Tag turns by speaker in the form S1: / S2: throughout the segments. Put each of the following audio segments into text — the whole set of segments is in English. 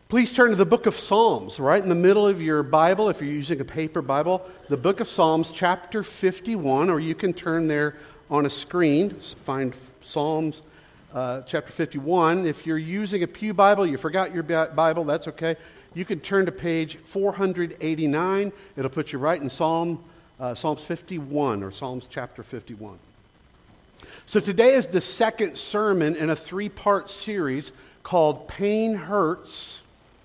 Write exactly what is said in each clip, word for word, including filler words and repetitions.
S1: Please turn to the book of Psalms, right in the middle of your Bible, if you're using a paper Bible, the book of Psalms, chapter fifty-one, or you can turn there on a screen, find Psalms uh, chapter fifty-one. If you're using a pew Bible, you forgot your Bible, that's okay. You can turn to page four eighty-nine. It'll put you right in Psalm, uh, Psalms fifty-one, or Psalms chapter fifty-one. So today is the second sermon in a three-part series called Pain Hurts,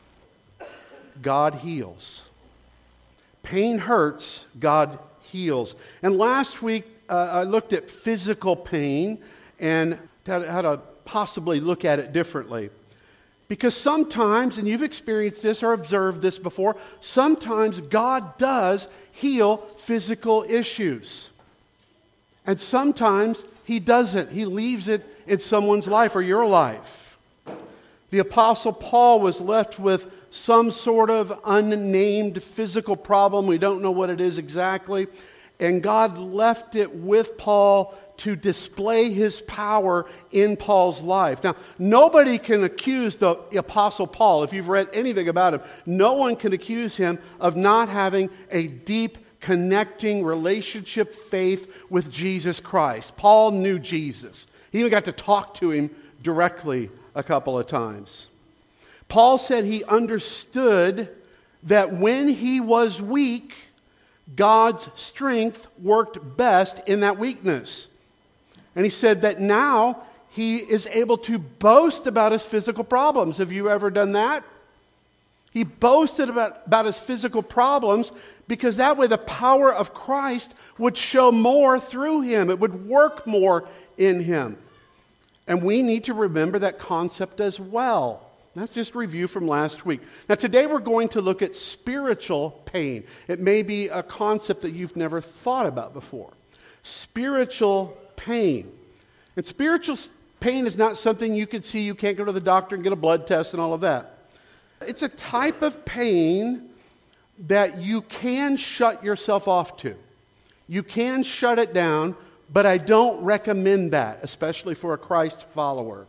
S1: God Heals. Pain hurts, God heals. And last week, uh, I looked at physical pain and how to possibly look at it differently. Because sometimes, and you've experienced this or observed this before, sometimes God does heal physical issues. And sometimes He doesn't. He leaves it in someone's life or your life. The Apostle Paul was left with some sort of unnamed physical problem. We don't know what it is exactly. And God left it with Paul to display His power in Paul's life. Now, nobody can accuse the Apostle Paul, if you've read anything about him, no one can accuse him of not having a deep, connecting relationship faith with Jesus Christ. Paul knew Jesus. He even got to talk to Him directly a couple of times. Paul said he understood that when he was weak, God's strength worked best in that weakness. And he said that now he is able to boast about his physical problems. Have you ever done that? He boasted about, about his physical problems because that way the power of Christ would show more through him. It would work more in him. And we need to remember that concept as well. That's just a review from last week. Now today we're going to look at spiritual pain. It may be a concept that you've never thought about before. Spiritual pain. And spiritual pain is not something you can see. You can't go to the doctor and get a blood test and all of that. It's a type of pain that you can shut yourself off to. You can shut it down, but I don't recommend that, especially for a Christ follower.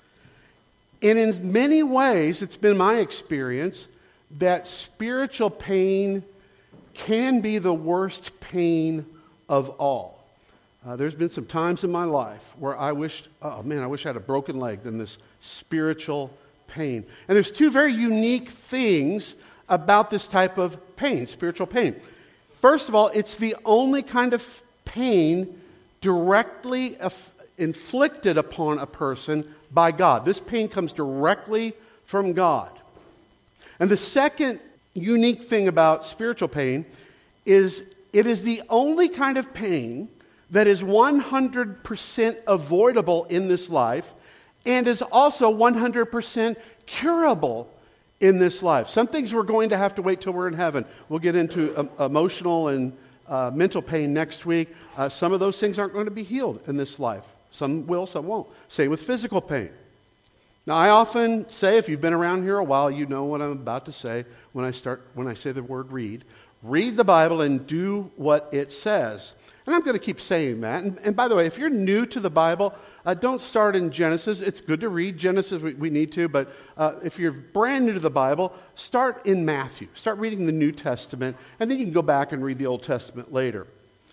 S1: And in many ways, it's been my experience that spiritual pain can be the worst pain of all. Uh, there's been some times in my life where I wished, oh man, I wish I had a broken leg than this spiritual pain. And there's two very unique things about this type of pain, spiritual pain. First of all, it's the only kind of pain directly aff- inflicted upon a person by God. This pain comes directly from God. And the second unique thing about spiritual pain is it is the only kind of pain that is one hundred percent avoidable in this life and is also one hundred percent curable in this life. Some things we're going to have to wait till we're in heaven. We'll get into um, emotional and uh, mental pain next week. Uh, some of those things aren't going to be healed in this life. Some will, some won't. Same with physical pain. Now, I often say, if you've been around here a while, you know what I'm about to say when I start when I say the word read. Read the Bible and do what it says. And I'm going to keep saying that. And, and by the way, if you're new to the Bible, uh, don't start in Genesis. It's good to read Genesis. We, we need to. But uh, if you're brand new to the Bible, start in Matthew. Start reading the New Testament. And then you can go back and read the Old Testament later.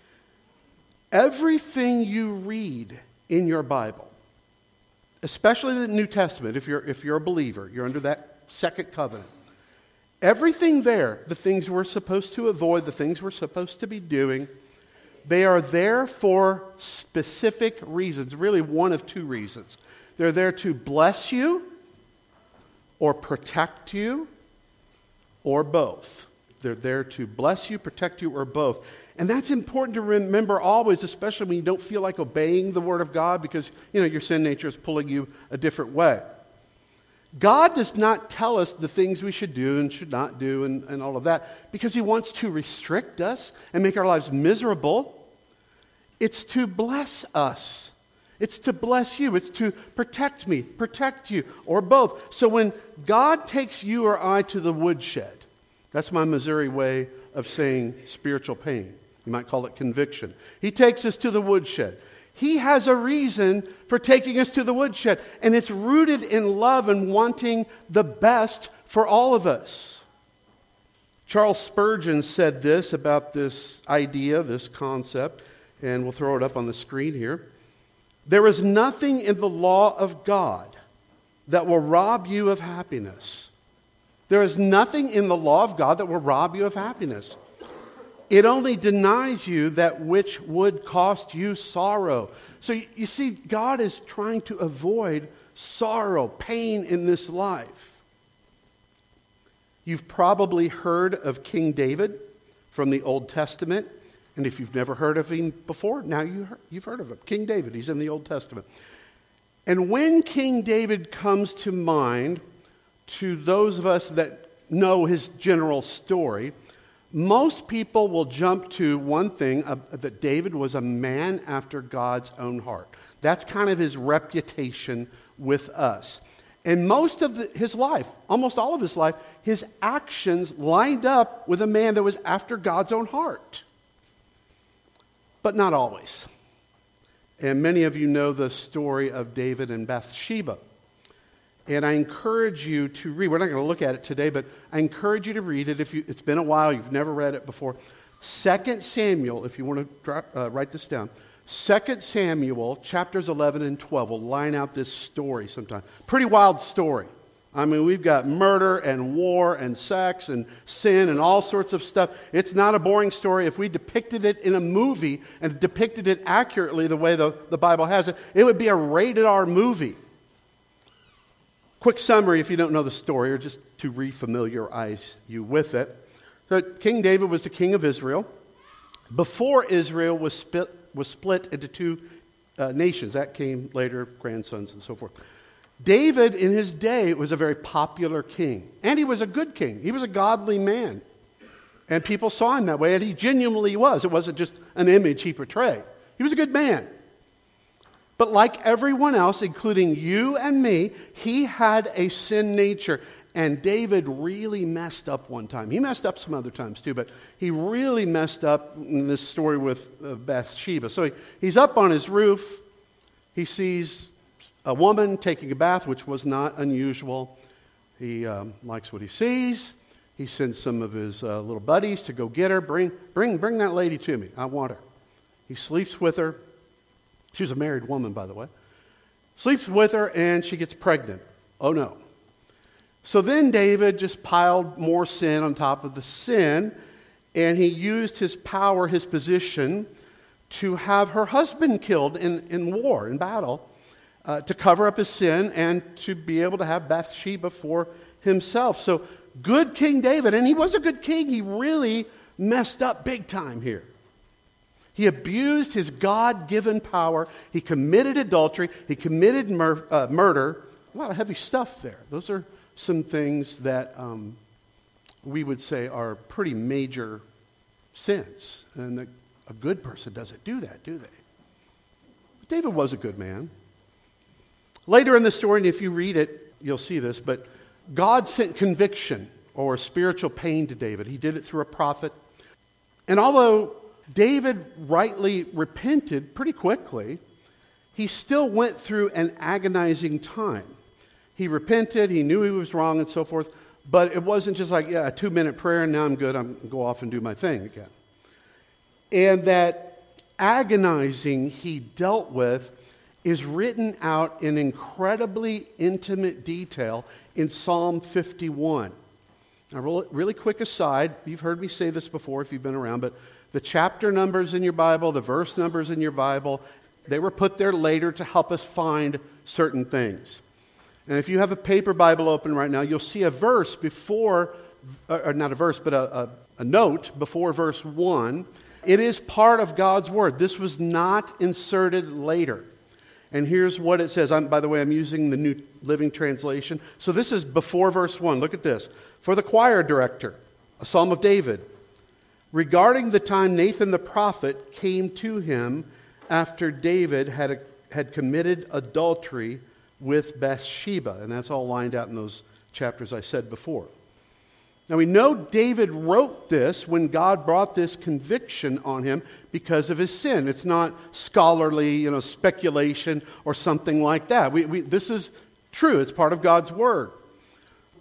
S1: Everything you read in your Bible, especially the New Testament, if you're, if you're a believer, you're under that second covenant. Everything there, the things we're supposed to avoid, the things we're supposed to be doing, they are there for specific reasons, really one of two reasons. They're there to bless you, or protect you, or both. They're there to bless you, protect you, or both. And that's important to remember always, especially when you don't feel like obeying the Word of God because, you know, your sin nature is pulling you a different way. God does not tell us the things we should do and should not do and, and all of that because He wants to restrict us and make our lives miserable. It's to bless us. It's to bless you. It's to protect me, protect you, or both. So when God takes you or I to the woodshed, that's my Missouri way of saying spiritual pain. You might call it conviction. He takes us to the woodshed. He has a reason for taking us to the woodshed, and it's rooted in love and wanting the best for all of us. Charles Spurgeon said this about this idea, this concept, and we'll throw it up on the screen here. There is nothing in the law of God that will rob you of happiness. There is nothing in the law of God that will rob you of happiness. It only denies you that which would cost you sorrow. So you, you see, God is trying to avoid sorrow, pain in this life. You've probably heard of King David from the Old Testament. And if you've never heard of him before, now you heard, you've heard of him. King David, he's in the Old Testament. And when King David comes to mind to those of us that know his general story, most people will jump to one thing, uh, that David was a man after God's own heart. That's kind of his reputation with us. And most of the, his life, almost all of his life, his actions lined up with a man that was after God's own heart. But not always. And many of you know the story of David and Bathsheba. And I encourage you to read, we're not going to look at it today, but I encourage you to read it if you, it's been a while, you've never read it before. Second Samuel, if you want to drop, uh, write this down. Second Samuel, chapters eleven and twelve, will line out this story sometime. Pretty wild story. I mean, we've got murder and war and sex and sin and all sorts of stuff. It's not a boring story. If we depicted it in a movie and depicted it accurately the way the, the Bible has it, it would be a rated R movie. Quick summary if you don't know the story, or just to re-familiarize you with it. So King David was the king of Israel. Before Israel was split, was split into two uh, nations. That came later, grandsons and so forth. David, in his day, was a very popular king. And he was a good king. He was a godly man. And people saw him that way, and he genuinely was. It wasn't just an image he portrayed. He was a good man. But like everyone else, including you and me, he had a sin nature. And David really messed up one time. He messed up some other times too, but he really messed up in this story with uh, Bathsheba. So he, he's up on his roof. He sees a woman taking a bath, which was not unusual. He um, likes what he sees. He sends some of his uh, little buddies to go get her. Bring, bring, bring that lady to me. I want her. He sleeps with her. She was a married woman, by the way. Sleeps with her, and she gets pregnant. Oh, no. So then David just piled more sin on top of the sin, and he used his power, his position, to have her husband killed in, in war, in battle, uh, to cover up his sin and to be able to have Bathsheba for himself. So good King David, and he was a good king, he really messed up big time here. He abused his God-given power. He committed adultery. He committed mur- uh, murder. A lot of heavy stuff there. Those are some things that um, we would say are pretty major sins. And a, a good person doesn't do that, do they? But David was a good man. Later in the story, and if you read it, you'll see this, but God sent conviction or spiritual pain to David. He did it through a prophet. And although David rightly repented pretty quickly, he still went through an agonizing time. He repented, he knew he was wrong and so forth, but it wasn't just like, yeah, a two-minute prayer and now I'm good, I'm going to go off and do my thing again. And that agonizing he dealt with is written out in incredibly intimate detail in Psalm fifty-one. Now, really, really quick aside, you've heard me say this before if you've been around, but the chapter numbers in your Bible, the verse numbers in your Bible, they were put there later to help us find certain things. And if you have a paper Bible open right now, you'll see a verse before, or not a verse, but a, a, a note before verse one. It is part of God's Word. This was not inserted later. And here's what it says. I'm, by the way, I'm using the New Living Translation. So this is before verse one. Look at this. For the choir director, a psalm of David, regarding the time Nathan the prophet came to him after David had, a, had committed adultery with Bathsheba. And that's all lined out in those chapters I said before. Now we know David wrote this when God brought this conviction on him because of his sin. It's not scholarly, you know, speculation or something like that. We, we, this is true. It's part of God's Word.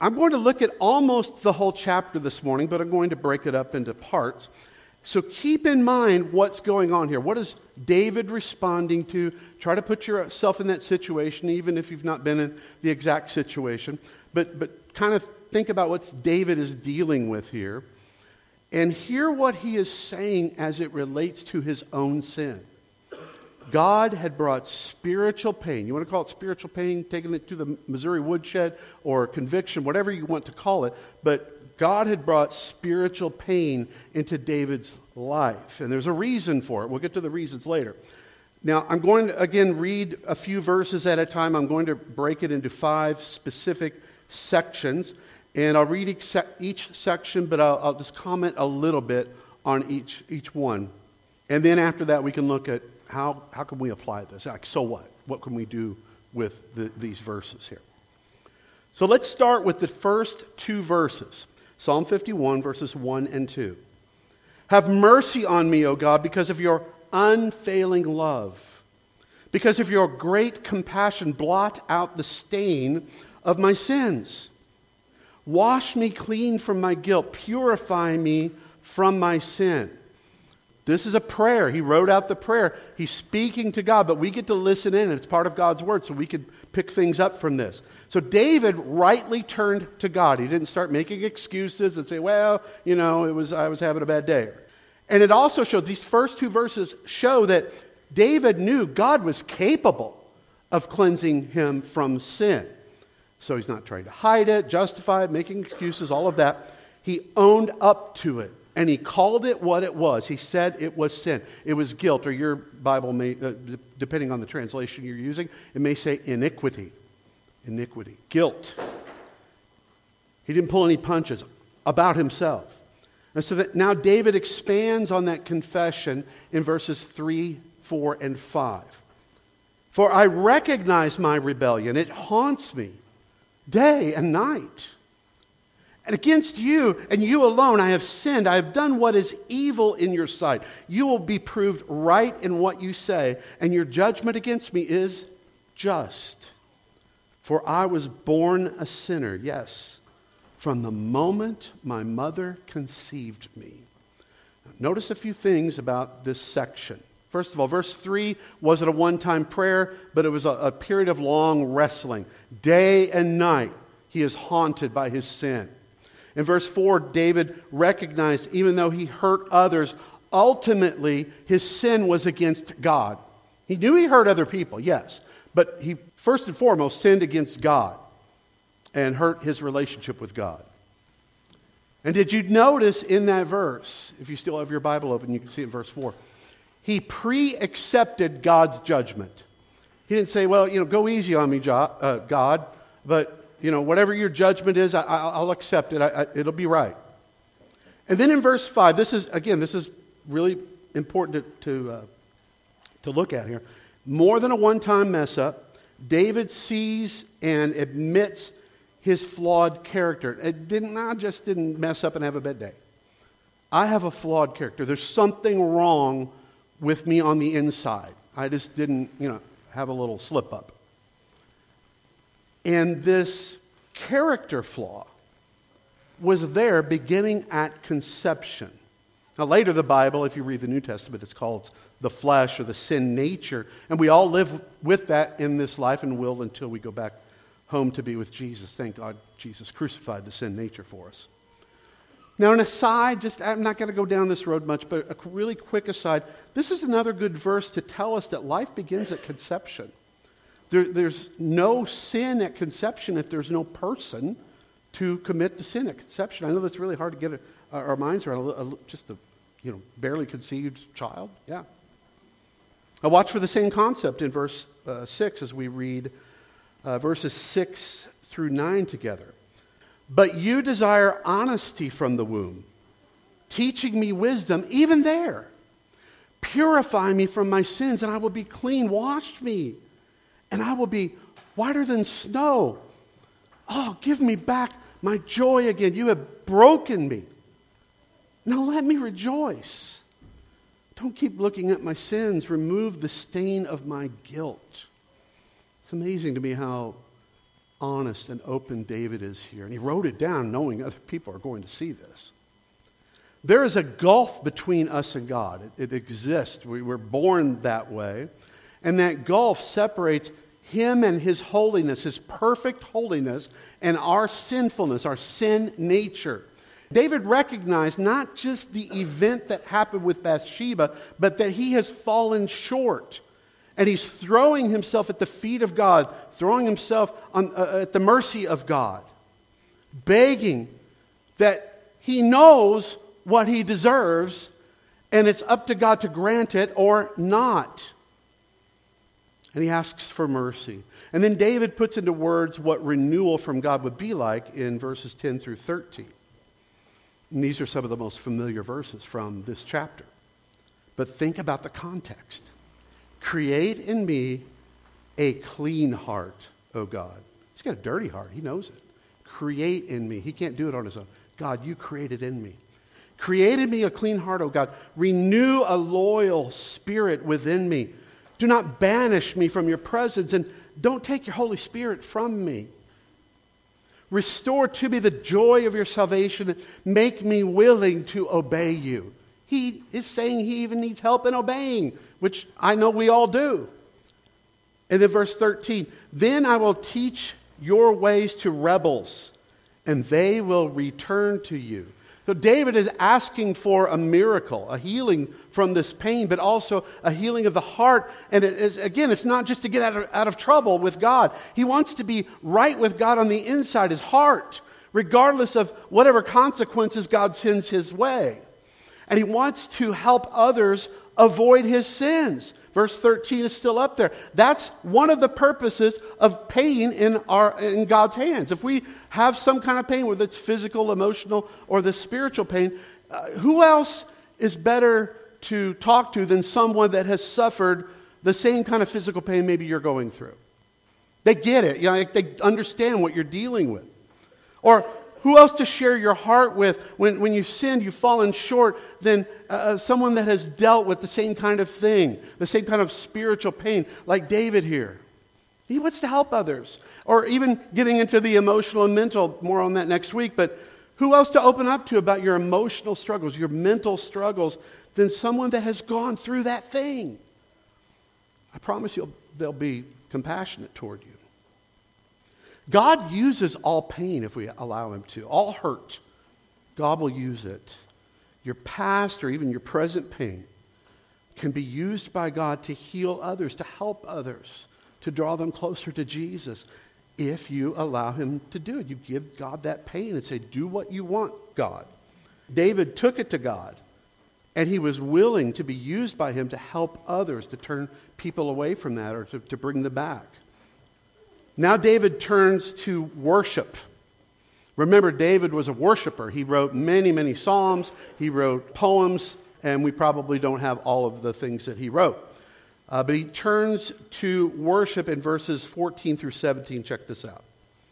S1: I'm going to look at almost the whole chapter this morning, but I'm going to break it up into parts. So keep in mind what's going on here. What is David responding to? Try to put yourself in that situation, even if you've not been in the exact situation. But, but kind of think about what David is dealing with here. And hear what he is saying as it relates to his own sin. God had brought spiritual pain. You want to call it spiritual pain, taking it to the Missouri woodshed, or conviction, whatever you want to call it. But God had brought spiritual pain into David's life. And there's a reason for it. We'll get to the reasons later. Now, I'm going to, again, read a few verses at a time. I'm going to break it into five specific sections. And I'll read each, sec- each section, but I'll, I'll just comment a little bit on each, each one. And then after that, we can look at How, how can we apply this? Like, so what? What can we do with the, these verses here? So let's start with the first two verses. Psalm fifty-one, verses one and two. Have mercy on me, O God, because of your unfailing love. Because of your great compassion, blot out the stain of my sins. Wash me clean from my guilt. Purify me from my sin. This is a prayer. He wrote out the prayer. He's speaking to God, but we get to listen in. It's part of God's word, so we could pick things up from this. So David rightly turned to God. He didn't start making excuses and say, well, you know, it was I was having a bad day. And it also shows, these first two verses show that David knew God was capable of cleansing him from sin. So he's not trying to hide it, justify it, making excuses, all of that. He owned up to it. And he called it what it was. He said it was sin. It was guilt, or your Bible may, uh, depending on the translation you're using, it may say iniquity. Iniquity. Guilt. He didn't pull any punches about himself. And so that now David expands on that confession in verses three, four, and five. For I recognize my rebellion. It haunts me day and night. And against you and you alone I have sinned. I have done what is evil in your sight. You will be proved right in what you say, and your judgment against me is just. For I was born a sinner, yes, from the moment my mother conceived me. Now, notice a few things about this section. First of all, verse three wasn't a one-time prayer, but it was a, a period of long wrestling. Day and night he is haunted by his sin. In verse four, David recognized, even though he hurt others, ultimately his sin was against God. He knew he hurt other people, yes, but he first and foremost sinned against God and hurt his relationship with God. And did you notice in that verse, if you still have your Bible open, you can see it in verse four, he pre-accepted God's judgment. He didn't say, well, you know, go easy on me, God, but you know, whatever your judgment is, I, I'll accept it. I, I, it'll be right. And then in verse five, this is, again, this is really important to, to, uh, to look at here. More than a one-time mess up, David sees and admits his flawed character. It didn't, I just didn't mess up and have a bad day. I have a flawed character. There's something wrong with me on the inside. I just didn't, you know, have a little slip up. And this character flaw was there beginning at conception. Now later the Bible, if you read the New Testament, it's called the flesh or the sin nature. And we all live with that in this life and will until we go back home to be with Jesus. Thank God Jesus crucified the sin nature for us. Now an aside, just I'm not going to go down this road much, but a really quick aside. This is another good verse to tell us that life begins at conception. There, there's no sin at conception if there's no person to commit the sin at conception. I know that's really hard to get our, our minds around. A, a, just a you know barely conceived child. Yeah. Now watch for the same concept in verse uh, six as we read uh, verses six through nine together. But you desire honesty from the womb, teaching me wisdom even there. Purify me from my sins, and I will be clean. Wash me, and I will be whiter than snow. Oh, give me back my joy again. You have broken me. Now let me rejoice. Don't keep looking at my sins. Remove the stain of my guilt. It's amazing to me how honest and open David is here. And he wrote it down knowing other people are going to see this. There is a gulf between us and God. It, it exists. We were born that way. And that gulf separates Him and His holiness, His perfect holiness, and our sinfulness, our sin nature. David recognized not just the event that happened with Bathsheba, but that he has fallen short. And he's throwing himself at the feet of God, throwing himself on, uh, at the mercy of God, begging that he knows what he deserves, and it's up to God to grant it or not. And he asks for mercy. And then David puts into words what renewal from God would be like in verses ten through thirteen. And these are some of the most familiar verses from this chapter. But think about the context. Create in me a clean heart, O God. He's got a dirty heart. He knows it. Create in me. He can't do it on his own. God, you created in me. Create in me a clean heart, O God. Renew a loyal spirit within me. Do not banish me from your presence, and don't take your Holy Spirit from me. Restore to me the joy of your salvation and make me willing to obey you. He is saying he even needs help in obeying, which I know we all do. And then verse thirteen, then I will teach your ways to rebels, and they will return to you. So David is asking for a miracle, a healing from this pain, but also a healing of the heart. And it is, again, it's not just to get out of, out of trouble with God. He wants to be right with God on the inside, his heart, regardless of whatever consequences God sends his way. And he wants to help others avoid his sins. Verse thirteen is still up there. That's one of the purposes of pain in our in God's hands. If we have some kind of pain, whether it's physical, emotional, or the spiritual pain, uh, who else is better to talk to than someone that has suffered the same kind of physical pain maybe you're going through? They get it. You know, they understand what you're dealing with. Or who else to share your heart with when, when you've sinned, you've fallen short, than uh, someone that has dealt with the same kind of thing, the same kind of spiritual pain, like David here. He wants to help others. Or even getting into the emotional and mental, more on that next week, but who else to open up to about your emotional struggles, your mental struggles, than someone that has gone through that thing? I promise you they'll be compassionate toward you. God uses all pain if we allow him to. All hurt, God will use it. Your past or even your present pain can be used by God to heal others, to help others, to draw them closer to Jesus if you allow him to do it. You give God that pain and say, do what you want, God. David took it to God, and he was willing to be used by him to help others, to turn people away from that or to, to bring them back. Now David turns to worship. Remember, David was a worshiper. He wrote many, many psalms. He wrote poems, and we probably don't have all of the things that he wrote. Uh, but he turns to worship in verses fourteen through seventeen. Check this out.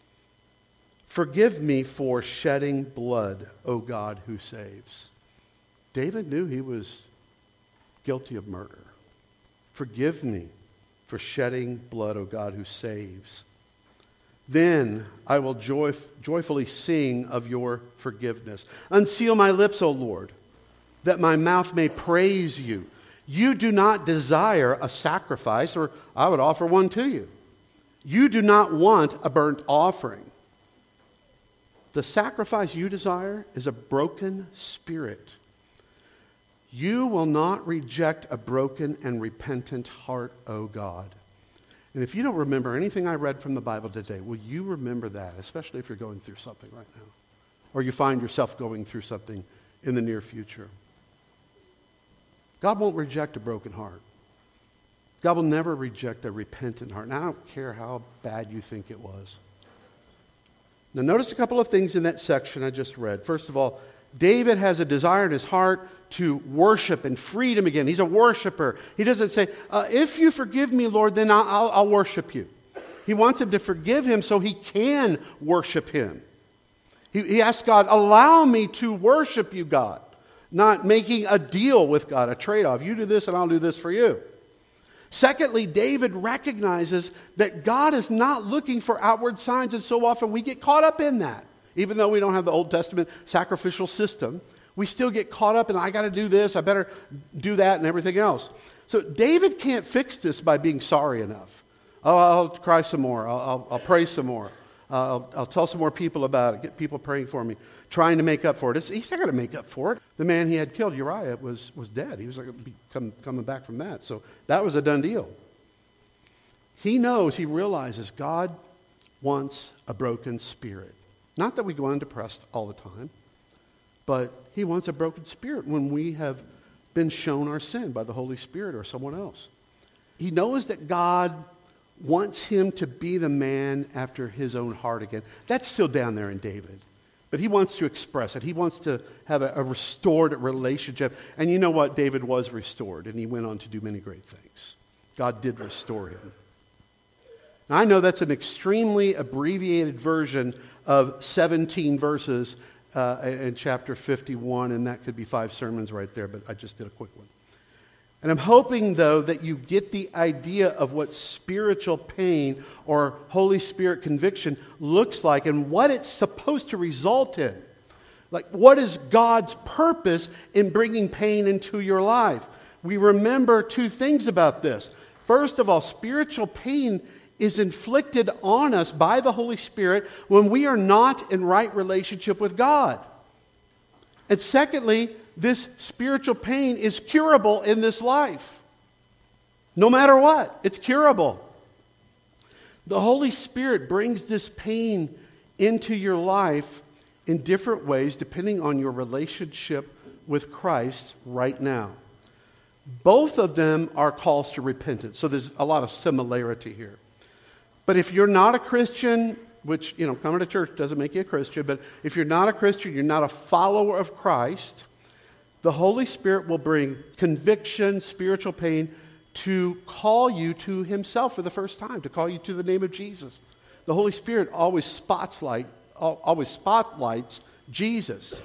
S1: Forgive me for shedding blood, O God who saves. David knew he was guilty of murder. Forgive me for shedding blood, O God who saves. Then I will joy, joyfully sing of your forgiveness. Unseal my lips, O Lord, that my mouth may praise you. You do not desire a sacrifice, or I would offer one to you. You do not want a burnt offering. The sacrifice you desire is a broken spirit. You will not reject a broken and repentant heart, O God. And if you don't remember anything I read from the Bible today, will you remember that, especially if you're going through something right now, or you find yourself going through something in the near future? God won't reject a broken heart. God will never reject a repentant heart. And I don't care how bad you think it was. Now notice a couple of things in that section I just read. First of all, David has a desire in his heart to worship and freedom again. He's a worshiper. He doesn't say, uh, if you forgive me, Lord, then I'll, I'll, I'll worship you. He wants him to forgive him so he can worship him. He, he asks God, allow me to worship you, God. Not making a deal with God, a trade-off. You do this and I'll do this for you. Secondly, David recognizes that God is not looking for outward signs, and so often we get caught up in that. Even though we don't have the Old Testament sacrificial system, we still get caught up in, I got to do this, I better do that, and everything else. So David can't fix this by being sorry enough. Oh, I'll cry some more. I'll, I'll, I'll pray some more. Uh, I'll, I'll tell some more people about it, get people praying for me, trying to make up for it. It's, he's not going to make up for it. The man he had killed, Uriah, was, was dead. He was like come, coming back from that. So that was a done deal. He knows, he realizes God wants a broken spirit. Not that we go undepressed all the time, but he wants a broken spirit when we have been shown our sin by the Holy Spirit or someone else. He knows that God wants him to be the man after his own heart again. That's still down there in David. But he wants to express it. He wants to have a, a restored relationship. And you know what? David was restored, and he went on to do many great things. God did restore him. Now, I know that's an extremely abbreviated version of seventeen verses uh, in chapter fifty-one, and that could be five sermons right there, but I just did a quick one. And I'm hoping, though, that you get the idea of what spiritual pain or Holy Spirit conviction looks like and what it's supposed to result in. Like, what is God's purpose in bringing pain into your life? We remember two things about this. First of all, spiritual pain is inflicted on us by the Holy Spirit when we are not in right relationship with God. And secondly, this spiritual pain is curable in this life. No matter what, it's curable. The Holy Spirit brings this pain into your life in different ways depending on your relationship with Christ right now. Both of them are calls to repentance, so there's a lot of similarity here. But if you're not a Christian, which, you know, coming to church doesn't make you a Christian, but if you're not a Christian, you're not a follower of Christ, the Holy Spirit will bring conviction, spiritual pain, to call you to himself for the first time, to call you to the name of Jesus. The Holy Spirit always spotlight, always spotlights Jesus.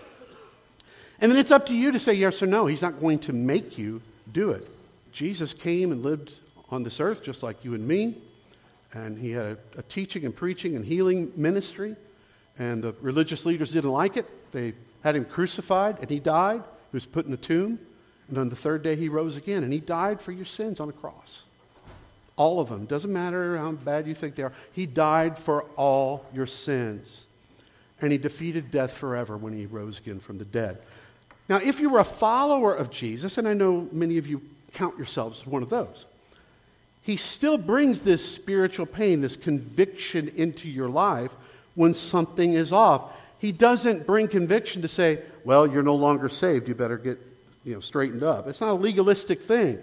S1: And then it's up to you to say yes or no. He's not going to make you do it. Jesus came and lived on this earth just like you and me. And he had a, a teaching and preaching and healing ministry. And the religious leaders didn't like it. They had him crucified, and he died. He was put in a tomb. And on the third day, he rose again. And he died for your sins on a cross. All of them. Doesn't matter how bad you think they are. He died for all your sins. And he defeated death forever when he rose again from the dead. Now, if you were a follower of Jesus, and I know many of you count yourselves as one of those, he still brings this spiritual pain, this conviction into your life when something is off. He doesn't bring conviction to say, well, you're no longer saved. You better get, you know, straightened up. It's not a legalistic thing.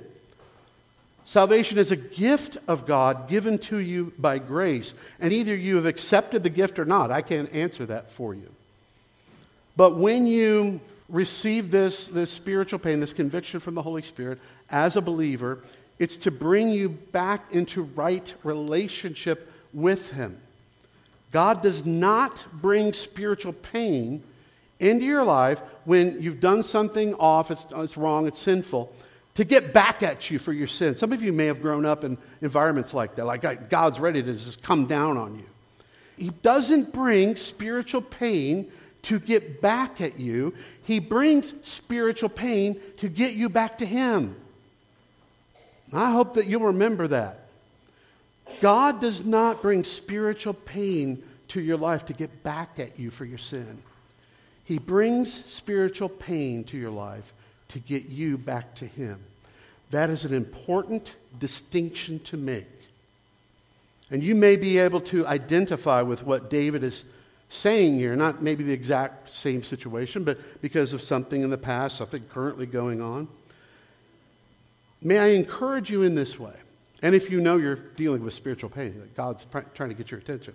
S1: Salvation is a gift of God given to you by grace. And either you have accepted the gift or not. I can't answer that for you. But when you receive this, this spiritual pain, this conviction from the Holy Spirit as a believer, it's to bring you back into right relationship with him. God does not bring spiritual pain into your life when you've done something off, it's, it's wrong, it's sinful, to get back at you for your sin. Some of you may have grown up in environments like that, like God's ready to just come down on you. He doesn't bring spiritual pain to get back at you. He brings spiritual pain to get you back to him. I hope that you'll remember that. God does not bring spiritual pain to your life to get back at you for your sin. He brings spiritual pain to your life to get you back to him. That is an important distinction to make. And you may be able to identify with what David is saying here, not maybe the exact same situation, but because of something in the past, something currently going on. May I encourage you in this way, and if you know you're dealing with spiritual pain, that God's pr- trying to get your attention.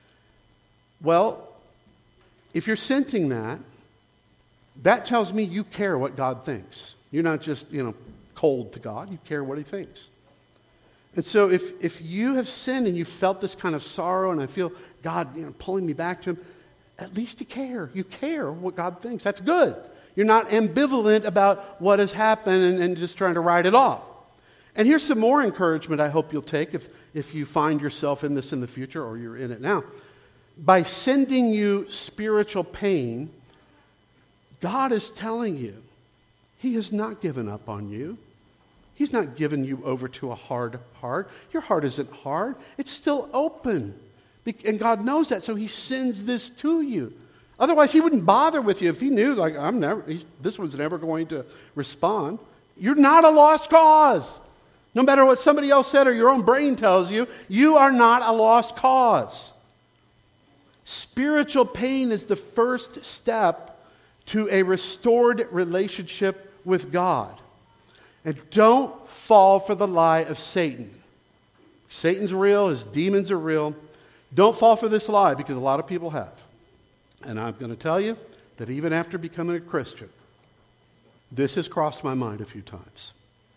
S1: Well, if you're sensing that, that tells me you care what God thinks. You're not just, you know, cold to God. You care what he thinks. And so if, if you have sinned and you felt this kind of sorrow and I feel God, you know, pulling me back to him, at least you care. You care what God thinks. That's good. You're not ambivalent about what has happened and, and just trying to write it off. And here's some more encouragement I hope you'll take if, if you find yourself in this in the future or you're in it now. By sending you spiritual pain, God is telling you He has not given up on you. He's not given you over to a hard heart. Your heart isn't hard. It's still open. And God knows that, so He sends this to you. Otherwise, He wouldn't bother with you if He knew, like, I'm never, this one's never going to respond. You're not a lost cause. No matter what somebody else said or your own brain tells you, you are not a lost cause. Spiritual pain is the first step to a restored relationship with God. And don't fall for the lie of Satan. Satan's real, his demons are real. Don't fall for this lie, because a lot of people have. And I'm going to tell you that even after becoming a Christian, this has crossed my mind a few times.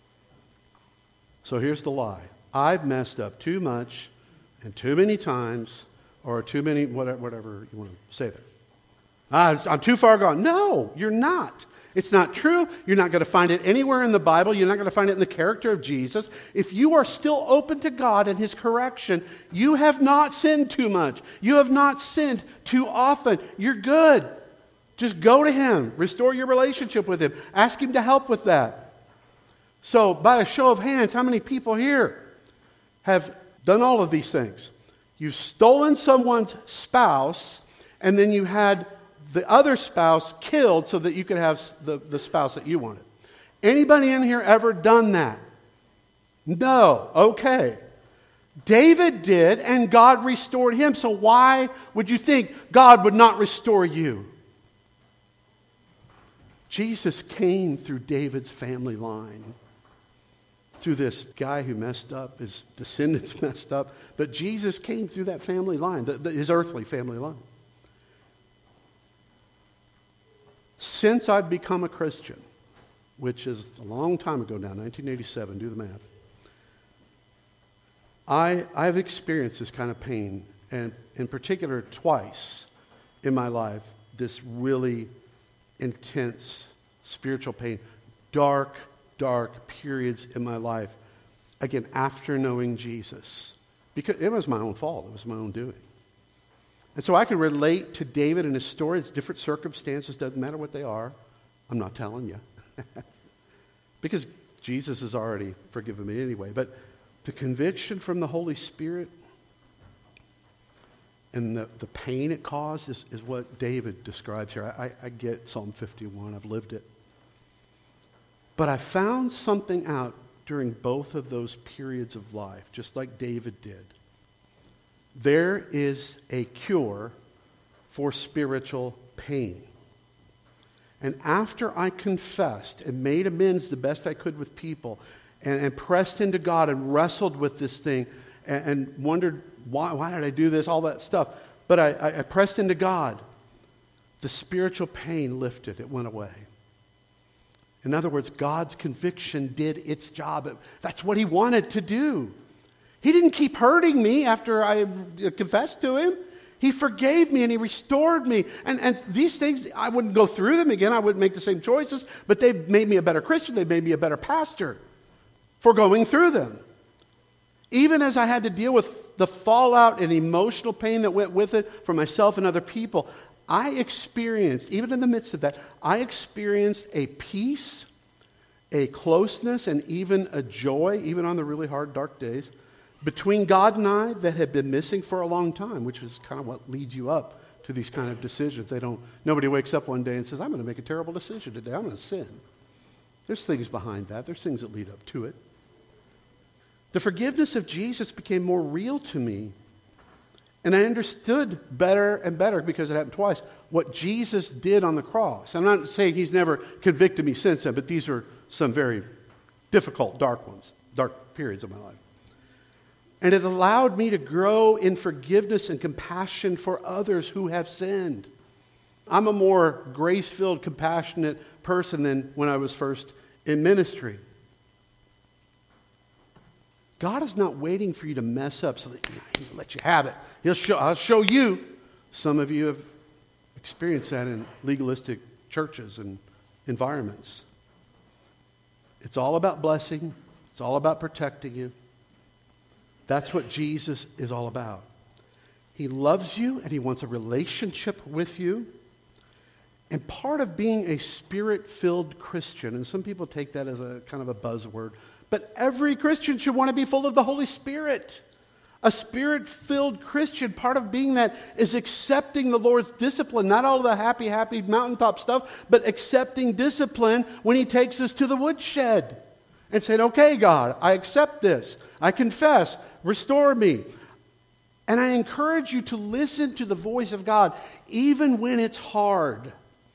S1: So here's the lie. I've messed up too much and too many times, or too many, whatever, whatever you want to say there. Ah, I'm too far gone. No, you're not. It's not true. You're not going to find it anywhere in the Bible. You're not going to find it in the character of Jesus. If you are still open to God and His correction, you have not sinned too much. You have not sinned too often. You're good. Just go to Him. Restore your relationship with Him. Ask Him to help with that. So, by a show of hands, how many people here have done all of these things? You've stolen someone's spouse, and then you had the other spouse killed so that you could have the, the spouse that you wanted. Anybody in here ever done that? No. Okay. David did, and God restored him. So why would you think God would not restore you? Jesus came through David's family line. Through this guy who messed up, his descendants messed up. But Jesus came through that family line, the, the, his earthly family line. Since I've become a Christian, which is a long time ago now, nineteen eighty-seven, do the math, I, I've experienced this kind of pain, and in particular twice in my life, this really intense spiritual pain, dark, dark periods in my life, again, after knowing Jesus. Because it was my own fault. It was my own doing. And so I can relate to David and his story. It's different circumstances. Doesn't matter what they are. I'm not telling you. Because Jesus has already forgiven me anyway. But the conviction from the Holy Spirit and the, the pain it caused is, is what David describes here. I, I get Psalm fifty-one. I've lived it. But I found something out during both of those periods of life, just like David did. There is a cure for spiritual pain. And after I confessed and made amends the best I could with people and, and pressed into God and wrestled with this thing and, and wondered, why, why did I do this, all that stuff. But I, I, I pressed into God. The spiritual pain lifted. It went away. In other words, God's conviction did its job. That's what He wanted to do. He didn't keep hurting me after I confessed to Him. He forgave me and He restored me. And, and these things, I wouldn't go through them again. I wouldn't make the same choices. But they've made me a better Christian. They've made me a better pastor for going through them. Even as I had to deal with the fallout and emotional pain that went with it for myself and other people, I experienced, even in the midst of that, I experienced a peace, a closeness, and even a joy, even on the really hard, dark days, between God and I that had been missing for a long time, which is kind of what leads you up to these kind of decisions. They don't. Nobody wakes up one day and says, I'm going to make a terrible decision today. I'm going to sin. There's things behind that. There's things that lead up to it. The forgiveness of Jesus became more real to me. And I understood better and better, because it happened twice, what Jesus did on the cross. I'm not saying He's never convicted me since then, but these are some very difficult, dark ones, dark periods of my life. And it allowed me to grow in forgiveness and compassion for others who have sinned. I'm a more grace-filled, compassionate person than when I was first in ministry. God is not waiting for you to mess up so that He'll let you have it. He'll show, I'll show you. Some of you have experienced that in legalistic churches and environments. It's all about blessing. It's It's all about protecting you. That's what Jesus is all about. He loves you and he wants a relationship with you. And part of being a spirit-filled Christian, and some people take that as a kind of a buzzword, but every Christian should want to be full of the Holy Spirit. A spirit-filled Christian, part of being that is accepting the Lord's discipline, not all the happy, happy mountaintop stuff, but accepting discipline when he takes us to the woodshed and saying, okay, God, I accept this. I confess. Restore me. And I encourage you to listen to the voice of God, even when it's hard.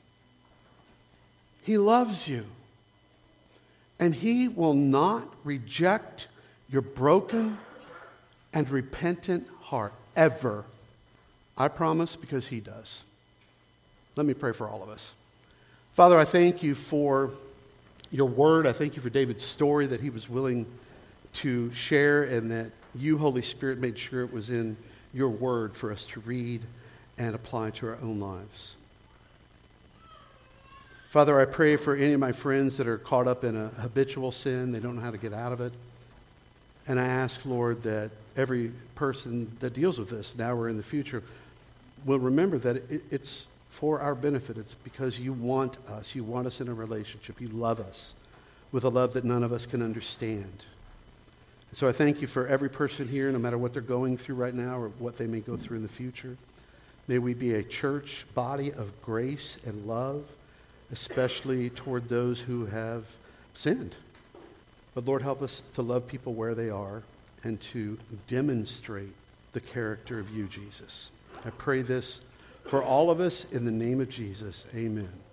S1: He loves you. And he will not reject your broken and repentant heart, ever. I promise, because he does. Let me pray for all of us. Father, I thank you for your word. I thank you for David's story that he was willing to share, and that you, Holy Spirit, made sure it was in your word for us to read and apply to our own lives. Father, I pray for any of my friends that are caught up in a habitual sin. They don't know how to get out of it. And I ask, Lord, that every person that deals with this now or in the future will remember that it, it's for our benefit. It's because you want us. You want us in a relationship. You love us with a love that none of us can understand. And so I thank you for every person here, no matter what they're going through right now or what they may go through in the future. May we be a church body of grace and love, especially toward those who have sinned. But Lord, help us to love people where they are and to demonstrate the character of you, Jesus. I pray this for all of us in the name of Jesus. Amen.